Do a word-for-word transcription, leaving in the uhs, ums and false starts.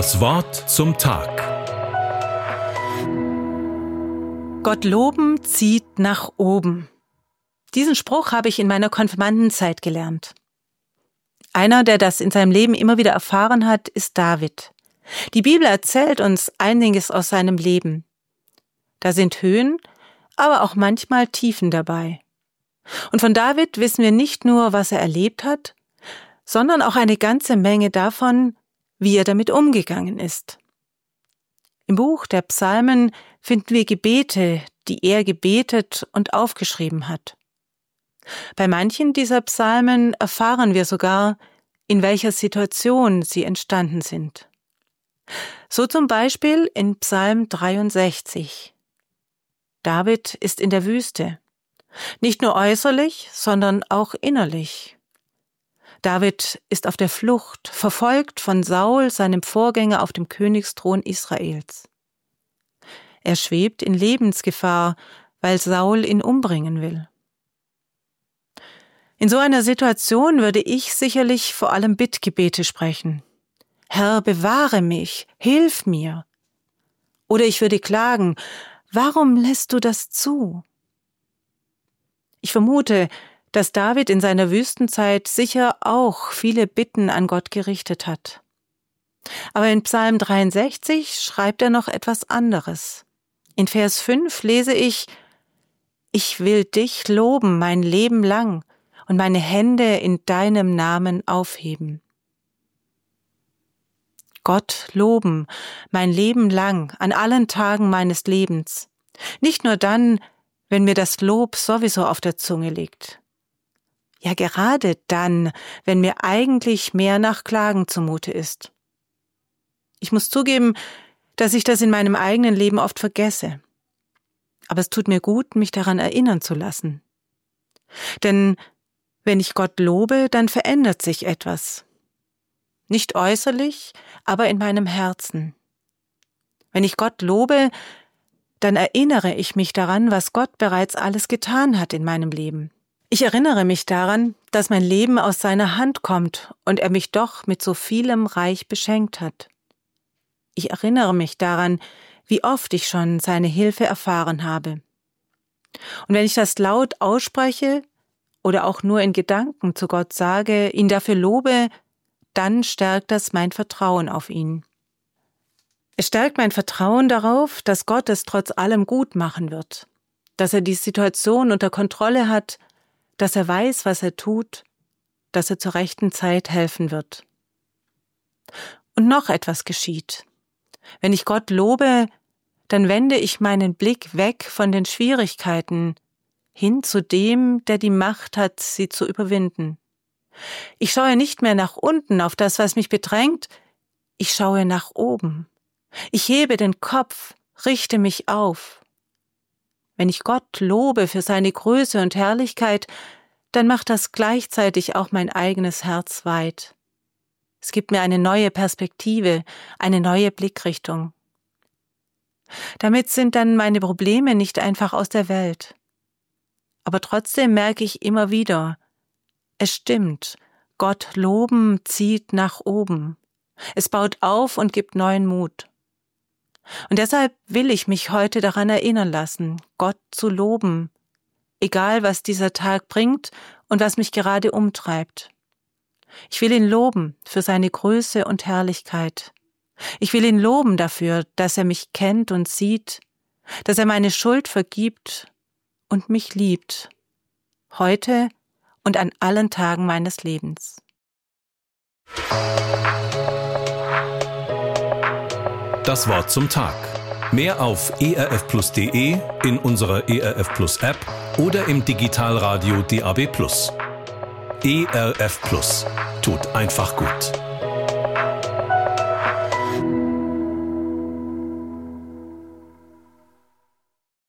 Das Wort zum Tag. Gott loben zieht nach oben. Diesen Spruch habe ich in meiner Konfirmandenzeit gelernt. Einer, der das in seinem Leben immer wieder erfahren hat, ist David. Die Bibel erzählt uns einiges aus seinem Leben. Da sind Höhen, aber auch manchmal Tiefen dabei. Und von David wissen wir nicht nur, was er erlebt hat, sondern auch eine ganze Menge davon, wie er damit umgegangen ist. Im Buch der Psalmen finden wir Gebete, die er gebetet und aufgeschrieben hat. Bei manchen dieser Psalmen erfahren wir sogar, in welcher Situation sie entstanden sind. So zum Beispiel in Psalm dreiundsechzig. David ist in der Wüste, nicht nur äußerlich, sondern auch innerlich. David ist auf der Flucht, verfolgt von Saul, seinem Vorgänger auf dem Königsthron Israels. Er schwebt in Lebensgefahr, weil Saul ihn umbringen will. In so einer Situation würde ich sicherlich vor allem Bittgebete sprechen. Herr, bewahre mich, hilf mir. Oder ich würde klagen, warum lässt du das zu? Ich vermute, dass David in seiner Wüstenzeit sicher auch viele Bitten an Gott gerichtet hat. Aber in Psalm dreiundsechzig schreibt er noch etwas anderes. In Vers fünf lese ich: Ich will dich loben mein Leben lang und meine Hände in deinem Namen aufheben. Gott loben mein Leben lang, an allen Tagen meines Lebens. Nicht nur dann, wenn mir das Lob sowieso auf der Zunge liegt. Ja, gerade dann, wenn mir eigentlich mehr nach Klagen zumute ist. Ich muss zugeben, dass ich das in meinem eigenen Leben oft vergesse. Aber es tut mir gut, mich daran erinnern zu lassen. Denn wenn ich Gott lobe, dann verändert sich etwas. Nicht äußerlich, aber in meinem Herzen. Wenn ich Gott lobe, dann erinnere ich mich daran, was Gott bereits alles getan hat in meinem Leben. Ich erinnere mich daran, dass mein Leben aus seiner Hand kommt und er mich doch mit so vielem reich beschenkt hat. Ich erinnere mich daran, wie oft ich schon seine Hilfe erfahren habe. Und wenn ich das laut ausspreche oder auch nur in Gedanken zu Gott sage, ihn dafür lobe, dann stärkt das mein Vertrauen auf ihn. Es stärkt mein Vertrauen darauf, dass Gott es trotz allem gut machen wird, dass er die Situation unter Kontrolle hat, dass er weiß, was er tut, dass er zur rechten Zeit helfen wird. Und noch etwas geschieht. Wenn ich Gott lobe, dann wende ich meinen Blick weg von den Schwierigkeiten hin zu dem, der die Macht hat, sie zu überwinden. Ich schaue nicht mehr nach unten auf das, was mich bedrängt, ich schaue nach oben. Ich hebe den Kopf, richte mich auf. Wenn ich Gott lobe für seine Größe und Herrlichkeit, dann macht das gleichzeitig auch mein eigenes Herz weit. Es gibt mir eine neue Perspektive, eine neue Blickrichtung. Damit sind dann meine Probleme nicht einfach aus der Welt. Aber trotzdem merke ich immer wieder, es stimmt, Gott loben zieht nach oben. Es baut auf und gibt neuen Mut. Und deshalb will ich mich heute daran erinnern lassen, Gott zu loben, egal was dieser Tag bringt und was mich gerade umtreibt. Ich will ihn loben für seine Größe und Herrlichkeit. Ich will ihn loben dafür, dass er mich kennt und sieht, dass er meine Schuld vergibt und mich liebt, heute und an allen Tagen meines Lebens. Das Wort zum Tag. Mehr auf e r f plus punkt d e, in unserer E R F Plus App oder im Digitalradio D A B plus. E R F Plus tut einfach gut.